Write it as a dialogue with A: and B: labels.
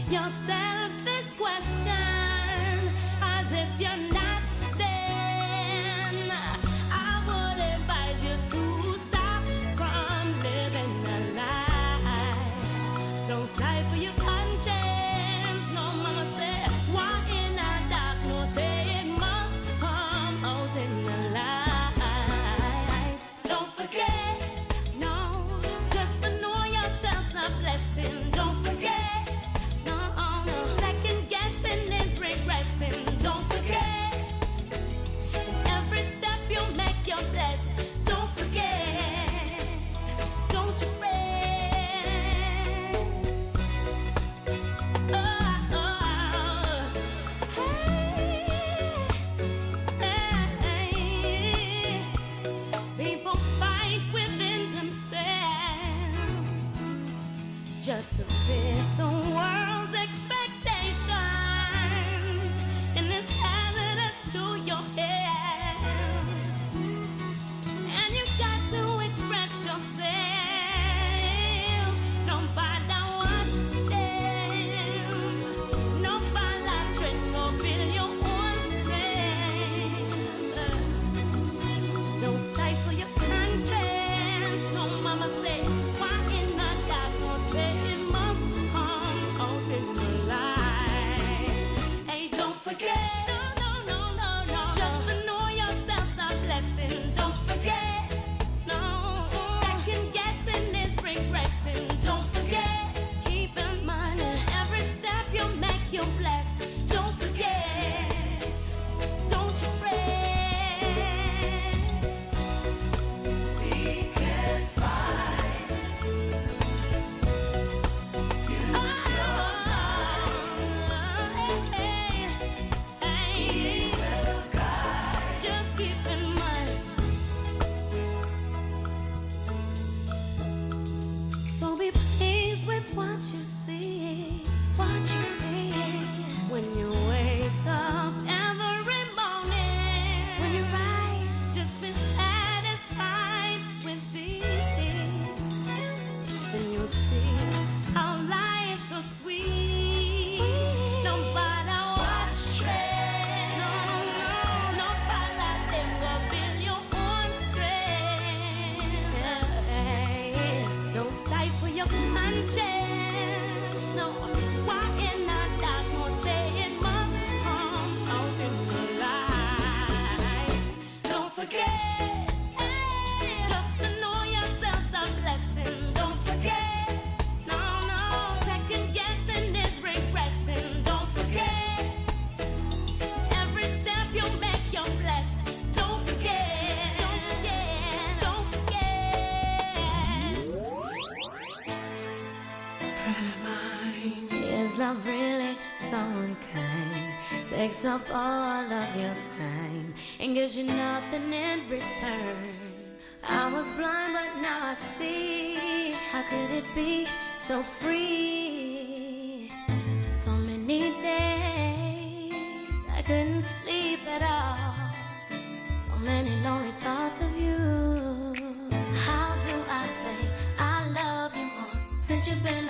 A: yourself this question, as if you're not then, I would advise you to stop from living a lie. Don't stifle your conscience. No, mama said, why in the dark? No, say it must come out in the light. Don't forget, no, just to know yourself's a blessing. Don't forget, no, no, second guessing is regressing. Don't forget, every step you make, you're blessed. Don't forget, don't you fret. Oh, hey, people fight within themselves just to fit the world's expectations, and it's hazardous to your health. And you got to express yourself. Don't bother watch them. No follow tricks or build your own strength. Don't stifle your conscience. No, mama say, why in the dark? No, say it must come out in the light. Hey, don't forget. No, no, no, no, no. Just to know yourself's a blessing. Don't forget. No, second guessing is regressing. Don't forget. Keep in mind every step you make, you're blessed. Don't forget. Don't you fret.
B: Seek and find. Use your
A: He
B: will guide.
A: just keep in mind. So be pleased with what you see, what you see. When you wake up every morning, when you rise, just be satisfied with these. Then you'll see how life's so sweet. Don't bother watch trends. No, no, no follow them. Go build your own strength. Don't stifle your conscience. No, walk in the dark. No, say it must come out in the light. Don't forget, just to know yourself's a blessing. Don't forget, no, no, second guessing is regressing. Don't forget, every step you make, you're blessed. Don't forget, don't forget, don't forget.
B: Friend of mine.
A: Is love really so unkind? Takes up all of your time and gives you nothing in return. I was blind, but now I see. How could it be so free? So many days I couldn't sleep at all. So many lonely thoughts of you. How do I say I love you more since you've been